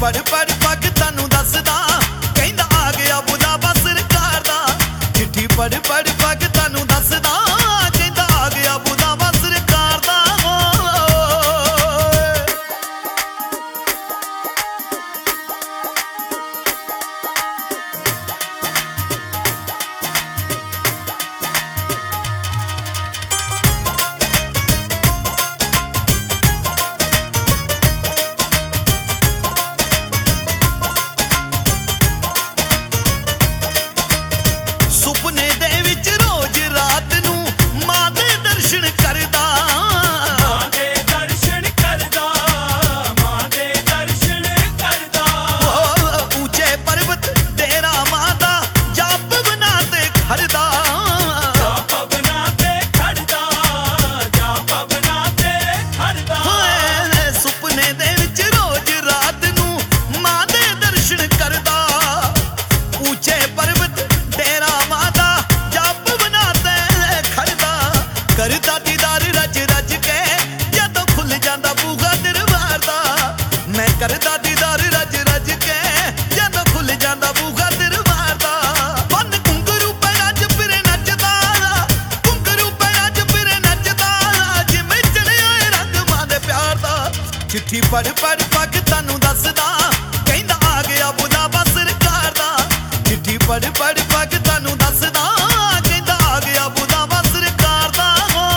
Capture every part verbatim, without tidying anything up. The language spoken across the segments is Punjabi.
पढ़ पढ़ पग तैनूं दसदा कहंदा आ गया बुलावा सरकार दा। चिट्ठी पढ़ पढ़ पग तैनूं दसदा कहंदा आ गया बुलावा सरकार दा। ਸੁਪਨੇ ਦੇ ਵਿੱਚ ਰੋਜ਼ ਰਾਤ ਨੂੰ ਮਾਂ ਦੇ ਦਰਸ਼ਨ ਕਰਦਾ, ਮਾਂ ਦੇ ਦਰਸ਼ਨ ਕਰਦਾ, ਮਾਂ ਦੇ ਦਰਸ਼ਨ ਕਰਦਾ। ਓ ਉੱਚੇ ਪਰਬਤ ਡੇਰਾ ਮਾਂ ਦਾ ਜਪ ਬਣਾ ਤੇ ਖੜਦਾ। ਜਾਪ ਬਣਾ ਤੇ ਖੜਦਾ, ਜਾਪ ਬਣਾ ਤੇ ਖੜਦਾ। ਓਏ ਸੁਪਨੇ ਦੇ ਵਿੱਚ ਰੋਜ਼ ਰਾਤ ਨੂੰ ਮਾਂ ਦੇ ਦਰਸ਼ਨ ਕਰਦਾ, ਉੱਚੇ ਪਰਬਤ ਡੇਰਾ ਮਾਂ ਦਾ ਜਪ ਬਣਾ ਤੇ ਖੜਦਾ। ਕਰਦਾ ਦੀਦਾਰ ਰਜ ਰਜ ਕੇ ਜਦੋਂ ਖੁੱਲ ਜਾਂਦਾ ਬੂਹਾ ਦਰਬਾਰ ਦਾ। ਮੈਂ ਕਰਦਾ ਦੀਦਾਰ ਰਜ ਰਜ ਕੇ ਜਦੋਂ ਖੁੱਲ ਜਾਂਦਾ ਬੂਹਾ ਦਰਬਾਰ ਦਾ। ਬੰਨ ਘੁੰਗਰੂ ਪੈਰਾਂ 'ਚ ਫਿਰੇ ਨੱਚਦਾ, ਘੁੰਗਰੂ ਪੈਰਾਂ 'ਚ ਫਿਰੇ ਨੱਚਦਾ, ਜਿਵੇਂ ਚੜਿਆ ਏ ਰੰਗ ਮਾਂ ਦੇ ਪਿਆਰ ਦਾ। ਚਿੱਠੀ ਪੜ੍ਹ ਪੜ੍ਹ ਪੱਗ ਤੈਨੂੰ ਦੱਸਦਾ ਕਹਿੰਦਾ ਆ ਗਿਆ ਬੁਲਾਵਾ ਸਰਕਾਰ ਦਾ। ਚਿੱਠੀ ਪੜ੍ਹ ਪੜ੍ਹ ਪੱਗ ਤੈਨੂੰ ਦੱਸਦਾ ਕਹਿੰਦਾ ਆ ਗਿਆ ਬੁਲਾਵਾ ਸਰਕਾਰ ਦਾ।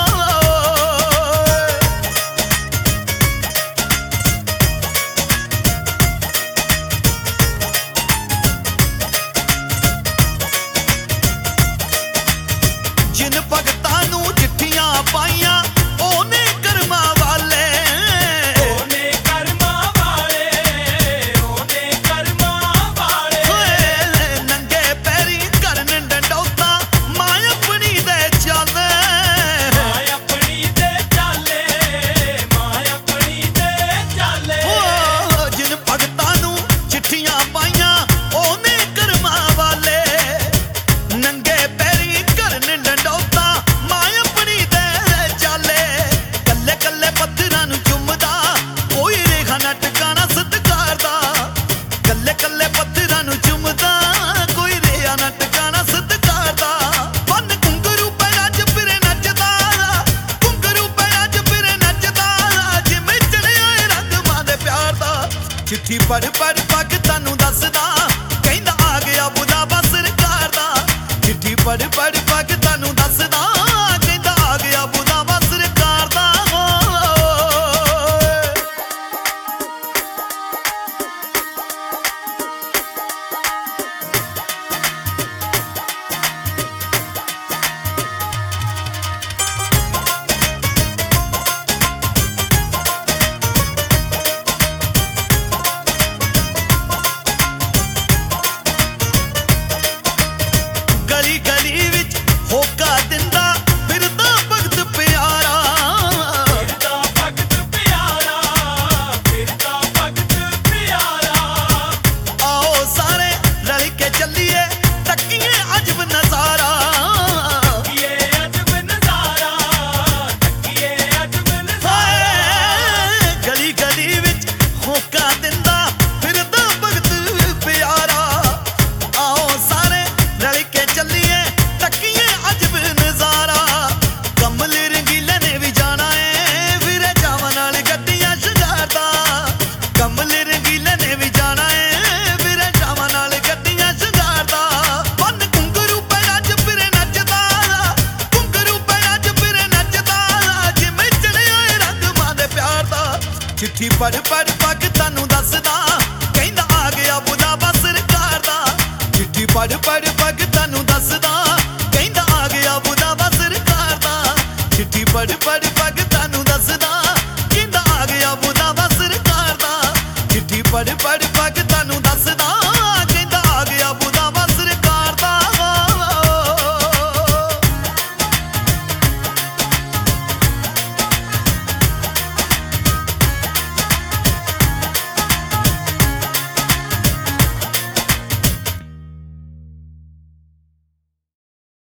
ਜਿਨ ਭਗਤਾਂ ਨੂੰ ਚਿੱਠੀਆਂ ਪਾਈਆਂ ਉਹਨੇ ਕਰਮਾਂ ਵਾਲੇ, ਉਹਨੇ ਕਰਮਾਂ ਵਾਲੇ, ਉਹਨੇ ਕਰਮਾਂ ਵਾਲੇ। ਓਏ ਨੰਗੇ ਪੈਰੀ ਕਰਨ ਡੰਡੌਤਾਂ ਮਾਂ ਆਪਣੀ ਦੇ ਚੱਲੇ। ਮਾਂ ਆਪਣੀ ਤੇ ਚਾਲੇ, ਮਾਂ ਆਪਣੀ ਤੇ ਚਾਲੇ। ਓ ਜਿਨ ਭਗਤਾਂ ਨੂੰ ਚਿੱਠੀਆਂ ਪਾਈਆਂ ਉਹਨੇ ਕਰਮਾਂ ਵਾਲੇ, ਨੰਗੇ ਪੈਰੀ ਕਰਨ ਡੰਡੌਤਾਂ ਮਾਂ ਆਪਣੀ ਦੇ ਚਾਲੇ। ਕੱਲੇ ਕੱਲੇ ਪੱਥਰਾਂ ਨੂੰ ਚੁੰਮਦਾ ਕੋਈ ਰੇਖਾ ਨਾ ਟਿਕਾਣਾ ਸਤਿਕਾਰ ਦਾ। ਕੱਲੇ ਕੱਲੇ ਪੱਥਰਾਂ ਨੂੰ ਚੁੰਮਦਾ ਕੋਈ ਰੇਖਾ ਨਾ ਟਿਕਾਣਾ ਸਤਿਕਾਰ ਦਾ। ਬੰਨ ਘੁੰਗਰੂ ਪੈਰਾਂ 'ਚ ਫਿਰੇ ਨੱਚਦਾ, ਘੁੰਗਰੂ ਪੈਰਾਂ 'ਚ ਫਿਰੇ ਨੱਚਦਾ, ਜਿਵੇਂ ਚੜਿਆ ਏ ਰੰਗ ਮਾਂ ਦੇ ਪਿਆਰ ਦਾ। ਚਿੱਠੀ ਪੜ੍ਹ ਪੜ੍ਹ ਪੱਗ ਤੈਨੂੰ ਦੱਸਦਾ ਕਹਿੰਦਾ ਆ ਗਿਆ ਬੁਲਾਵਾ ਸਰਕਾਰ ਦਾ। ਚਿੱਠੀ ਪੜ੍ਹ ਪੜ੍ਹ ਪੱਗ ਤੈਨੂੰ ਦੱਸਦਾ ਕਹਿੰਦਾ ਆ ਗਿਆ ਬੁਲਾਵਾ ਸਰਕਾਰ ਦਾ। ਗਲੀ ਗਲੀ ਵਿੱਚ ਹੋਕਾ ਦਿੰਦਾ ਫਿਰਦਾ ਭਗਤ ਪਿਆਰਾ। ਫਿਰਦਾ ਭਗਤ ਪਿਆਰਾ, ਫਿਰਦਾ ਭਗਤ ਪਿਆਰਾ। ਆਓ ਸਾਰੇ ਰਲ ਕੇ ਚੱਲੀਏ ਤੱਕੀਏ ਅਜਬ ਨਜ਼ਾਰਾ। ਤੱਕੀਏ ਅਜਬ ਨਜ਼ਾਰਾ, ਤੱਕੀਏ ਅਜਬ ਨਜ਼ਾਰਾ। ਹਾਏ ਗਲੀ ਗਲੀ ਵਿੱਚ ਹੋਕਾ ਦਿੰਦਾ ਫਿਰਦਾ ਭਗਤ ਪਿਆਰਾ। ਆਓ ਸਾਰੇ ਰਲ ਕੇ ਚੱਲੀਏ ਤੱਕੀਏ ਅਜਬ ਨਜ਼ਾਰਾ। ਕਮਲ ਰੰਗੀਲੇ ਨੇ ਵੀ ਜਾਣਾ ਏ ਵੀਰੇ ਜਾਵਾਂ ਨਾਲ ਗੱਡੀਆਂ ਸ਼ਿੰਗਾਰਦਾ। ਕਮਲ ਰੰਗੀਲੇ ਨੇ ਵੀ ਜਾਣਾ ਏ ਵੀਰੇ ਜਾਵਾਂ ਨਾਲ ਗੱਡੀਆਂ ਸ਼ਿੰਗਾਰਦਾ। ਬੰਨ ਘੁੰਗਰੂ ਪੈਰਾਂ 'ਚ ਫਿਰੇ ਨੱਚਦਾ, ਘੁੰਗਰੂ ਪੈਰਾਂ 'ਚ ਫਿਰੇ ਨੱਚਦਾ, ਜਿਵੇਂ ਚੜਿਆ ਏ ਰੰਗ ਮਾਂ ਦੇ ਪਿਆਰ ਦਾ। ਚਿੱਠੀ ਪੜ੍ਹ ਪੜ੍ਹ ਪੱਗ ਤੈਨੂੰ ਦੱਸਦਾ ਕਹਿੰਦਾ ਆ ਗਿਆ ਬੁਲਾਵਾ ਸਰਕਾਰ ਦਾ। ਚਿੱਠੀ ਪੜ੍ਹ ਪੜ੍ਹ ਪੱਗ ਤੈਨੂੰ ਦੱਸਦਾ ਕਹਿੰਦਾ ਆ ਗਿਆ ਬੁਲਾਵਾ ਸਰਕਾਰ ਦਾ। ਚਿੱਠੀ ਪੜ੍ਹ ਪੜ੍ਹ ਪੱਗ